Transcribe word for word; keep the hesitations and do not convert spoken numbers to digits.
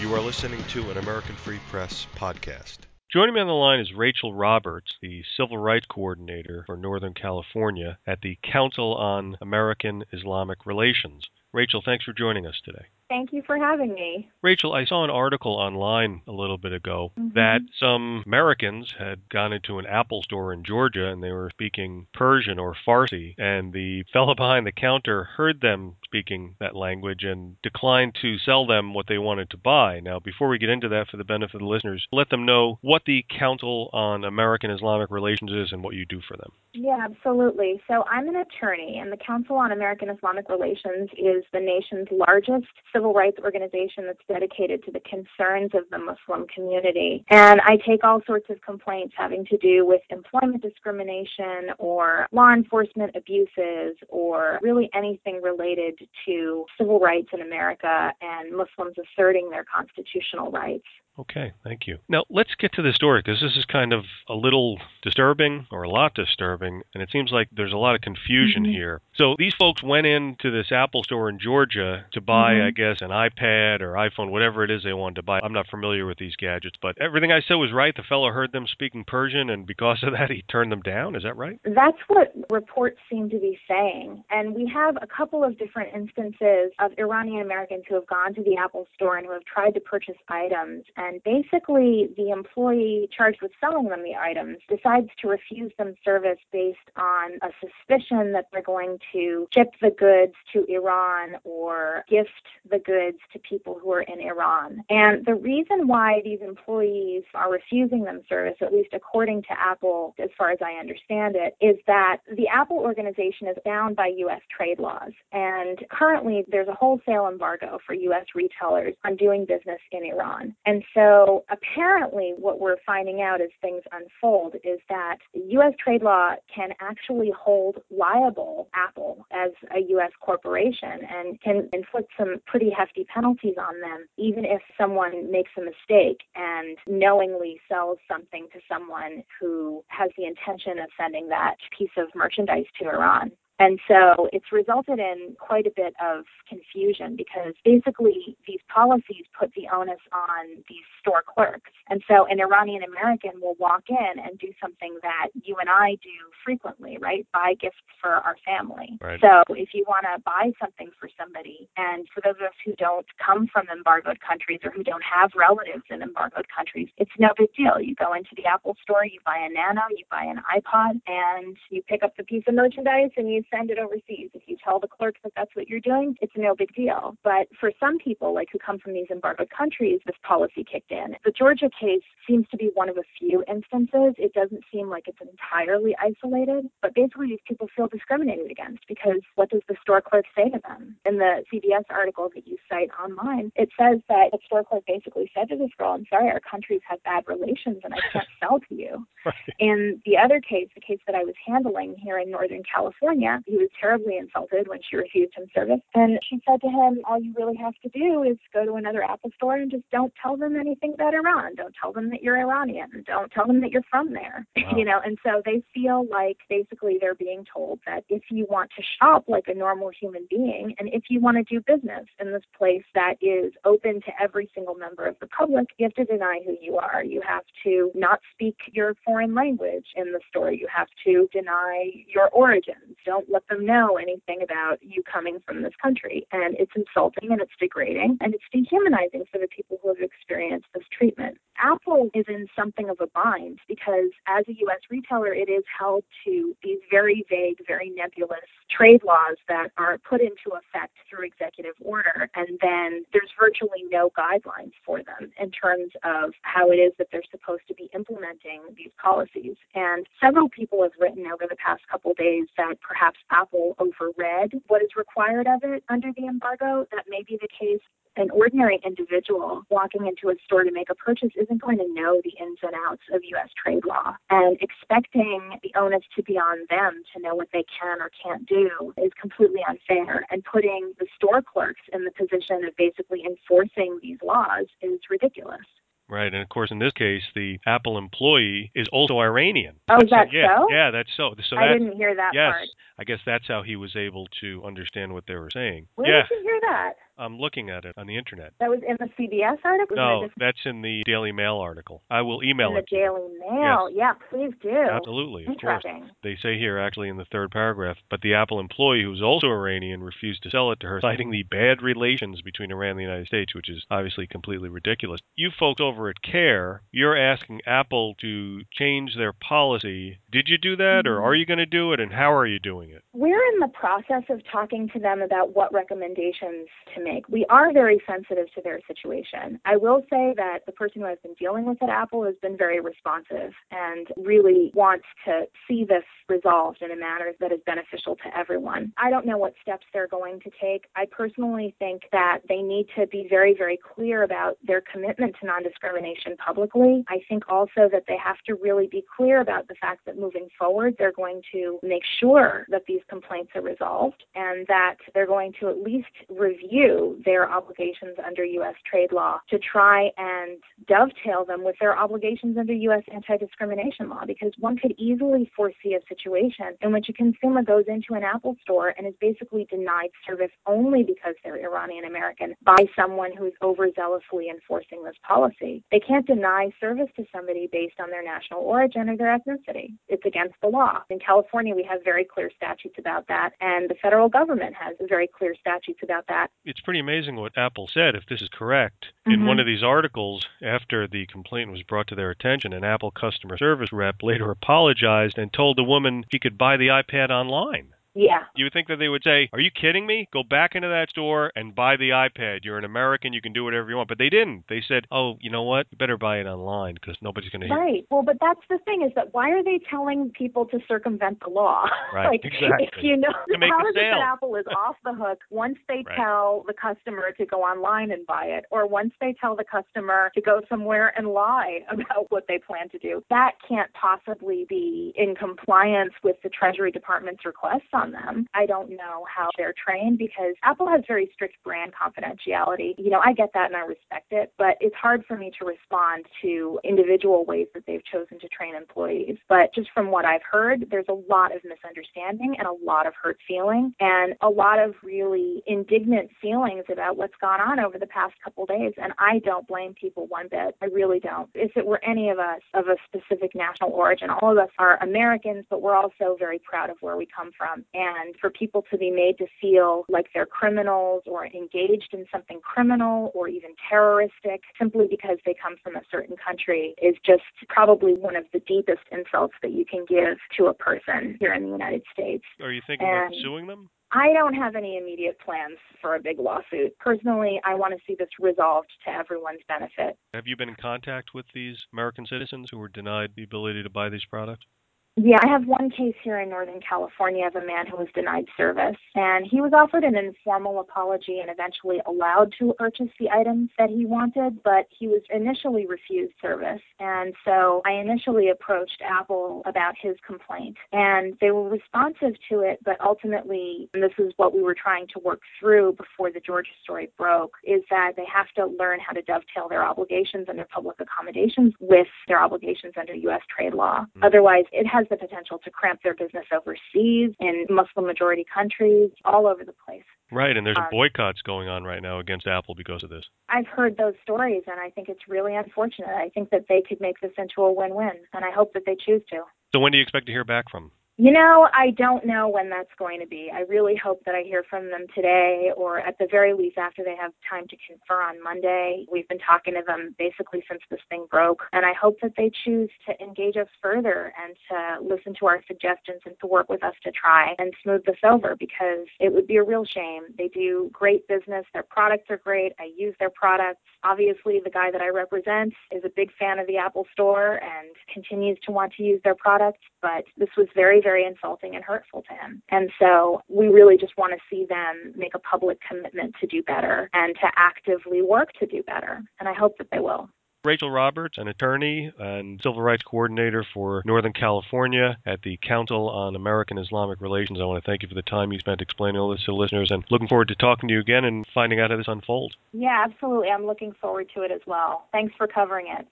You are listening to an American Free Press podcast. Joining me on the line is Rachel Roberts, the Civil Rights Coordinator for Northern California at the Council on American Islamic Relations. Rachel, thanks for joining us today. Thank you for having me. Rachel, I saw an article online a little bit ago mm-hmm. that some Americans had gone into an Apple store in Georgia and they were speaking Persian or Farsi, and the fellow behind the counter heard them speaking that language and declined to sell them what they wanted to buy. Now, before we get into that, for the benefit of the listeners, let them know what the Council on American Islamic Relations is and what you do for them. Yeah, absolutely. So I'm an attorney, and the Council on American Islamic Relations is the nation's largest civil rights organization that's dedicated to the concerns of the Muslim community. And I take all sorts of complaints having to do with employment discrimination or law enforcement abuses or really anything related to civil rights in America and Muslims asserting their constitutional rights. Okay, thank you. Now, let's get to the story, because this is kind of a little disturbing, or a lot disturbing, and it seems like there's a lot of confusion mm-hmm. here. So these folks went into this Apple store in Georgia to buy, mm-hmm. I guess, an iPad or iPhone, whatever it is they wanted to buy. I'm not familiar with these gadgets, but everything I said was right. The fellow heard them speaking Persian, and because of that, he turned them down. Is that right? That's what reports seem to be saying. And we have a couple of different instances of Iranian Americans who have gone to the Apple store and who have tried to purchase items. And And basically, the employee charged with selling them the items decides to refuse them service based on a suspicion that they're going to ship the goods to Iran or gift the goods to people who are in Iran. And the reason why these employees are refusing them service, at least according to Apple, as far as I understand it, is that the Apple organization is bound by U S trade laws. And currently, there's a wholesale embargo for U S retailers on doing business in Iran. And so So apparently what we're finding out as things unfold is that U S trade law can actually hold liable Apple as a U S corporation and can inflict some pretty hefty penalties on them, even if someone makes a mistake and knowingly sells something to someone who has the intention of sending that piece of merchandise to Iran. And so it's resulted in quite a bit of confusion because basically these policies put the onus on these store clerks. And so an Iranian American will walk in and do something that you and I do frequently, right? Buy gifts for our family. Right. So if you want to buy something for somebody, and for those of us who don't come from embargoed countries or who don't have relatives in embargoed countries, it's no big deal. You go into the Apple store, you buy a Nano, you buy an iPod, and you pick up the piece of merchandise and you send it overseas. If you tell the clerk that that's what you're doing, it's no big deal. But for some people, like who come from these embargoed countries, this policy kicked in. The Georgia case seems to be one of a few instances. It doesn't seem like it's entirely isolated, but basically these people feel discriminated against because what does the store clerk say to them? In the C B S article that you cite online, it says that the store clerk basically said to this girl, I'm sorry, our countries have bad relations and I can't sell to you. Right. In the other case, the case that I was handling here in Northern California, he was terribly insulted when she refused him service. And she said to him, all you really have to do is go to another Apple store and just don't tell them anything about Iran. Don't tell them that you're Iranian. Don't tell them that you're from there. Wow. You know, and so they feel like basically they're being told that if you want to shop like a normal human being, and if you want to do business in this place that is open to every single member of the public, you have to deny who you are. You have to not speak your foreign language in the store. You have to deny your origins. Don't let them know anything about you coming from this country. And it's insulting and it's degrading and it's dehumanizing for the people who have experienced this treatment. Apple is in something of a bind because as a U S retailer, it is held to these very vague, very nebulous trade laws that are put into effect through executive order. And then there's virtually no guidelines for them in terms of how it is that they're supposed to be implementing these policies. And several people have written over the past couple of days that perhaps Apple overread what is required of it under the embargo. That may be the case. An ordinary individual walking into a store to make a purchase isn't going to know the ins and outs of U S trade law. And expecting the onus to be on them to know what they can or can't do is completely unfair. And putting the store clerks in the position of basically enforcing these laws is ridiculous. Right, and of course, in this case, the Apple employee is also Iranian. Oh, is that yeah, so? Yeah, that's so. So I that, didn't hear that yes, part. I guess that's how he was able to understand what they were saying. Where yeah. did you hear that? I'm looking at it on the internet. That was in the C B S article? No, just... that's in the Daily Mail article. I will email in it. In the Daily Mail? Yes. Yeah, please do. Absolutely, of course. They say here, actually, in the third paragraph, but the Apple employee, who's also Iranian, refused to sell it to her, citing the bad relations between Iran and the United States, which is obviously completely ridiculous. You folks over at CARE, you're asking Apple to change their policy. Did you do that, mm-hmm. or are you going to do it, and how are you doing it? We're in the process of talking to them about what recommendations to make. We are very sensitive to their situation. I will say that the person who has been dealing with at Apple has been very responsive and really wants to see this resolved in a manner that is beneficial to everyone. I don't know what steps they're going to take. I personally think that they need to be very, very clear about their commitment to non-discrimination publicly. I think also that they have to really be clear about the fact that moving forward, they're going to make sure that these complaints are resolved and that they're going to at least review their obligations under U S trade law to try and dovetail them with their obligations under U S anti-discrimination law, because one could easily foresee a situation in which a consumer goes into an Apple store and is basically denied service only because they're Iranian American by someone who's overzealously enforcing this policy. They can't deny service to somebody based on their national origin or their ethnicity. It's against the law. In California, we have very clear statutes about that, and the federal government has very clear statutes about that. It's pretty amazing what Apple said, if this is correct. Mm-hmm. In one of these articles, after the complaint was brought to their attention, an Apple customer service rep later apologized and told the woman she could buy the iPad online. Yeah. You would think that they would say, are you kidding me? Go back into that store and buy the iPad. You're an American. You can do whatever you want. But they didn't. They said, oh, you know what? You better buy it online because nobody's going to hear Right. it. Well, but that's the thing is that why are they telling people to circumvent the law? Right. like, exactly. If you know, to make how the is it sale. that Apple is off the hook once they right. tell the customer to go online and buy it, or once they tell the customer to go somewhere and lie about what they plan to do? That can't possibly be in compliance with the Treasury Department's requests on them. I don't know how they're trained because Apple has very strict brand confidentiality. You know, I get that and I respect it, but it's hard for me to respond to individual ways that they've chosen to train employees. But just from what I've heard, there's a lot of misunderstanding and a lot of hurt feeling and a lot of really indignant feelings about what's gone on over the past couple days. And I don't blame people one bit. I really don't. If it were any of us of a specific national origin, all of us are Americans, but we're also very proud of where we come from. And for people to be made to feel like they're criminals or engaged in something criminal or even terroristic simply because they come from a certain country is just probably one of the deepest insults that you can give to a person here in the United States. Are you thinking and of suing them? I don't have any immediate plans for a big lawsuit. Personally, I want to see this resolved to everyone's benefit. Have you been in contact with these American citizens who were denied the ability to buy these products? Yeah, I have one case here in Northern California of a man who was denied service, and he was offered an informal apology and eventually allowed to purchase the items that he wanted, but he was initially refused service. And so I initially approached Apple about his complaint, and they were responsive to it, but ultimately, and this is what we were trying to work through before the Georgia story broke, is that they have to learn how to dovetail their obligations under public accommodations with their obligations under U S trade law. Mm-hmm. Otherwise, it has the potential to cramp their business overseas in Muslim-majority countries, all over the place. Right, and there's um, boycotts going on right now against Apple because of this. I've heard those stories, and I think it's really unfortunate. I think that they could make this into a win-win, and I hope that they choose to. So when do you expect to hear back from them? You know, I don't know when that's going to be. I really hope that I hear from them today or at the very least after they have time to confer on Monday. We've been talking to them basically since this thing broke, and I hope that they choose to engage us further and to listen to our suggestions and to work with us to try and smooth this over because it would be a real shame. They do great business. Their products are great. I use their products. Obviously, the guy that I represent is a big fan of the Apple Store and continues to want to use their products, but this was very, very insulting and hurtful to him. And so we really just want to see them make a public commitment to do better and to actively work to do better. And I hope that they will. Rachel Roberts, an attorney and civil rights coordinator for Northern California at the Council on American Islamic Relations. I want to thank you for the time you spent explaining all this to listeners and looking forward to talking to you again and finding out how this unfolds. Yeah, absolutely. I'm looking forward to it as well. Thanks for covering it.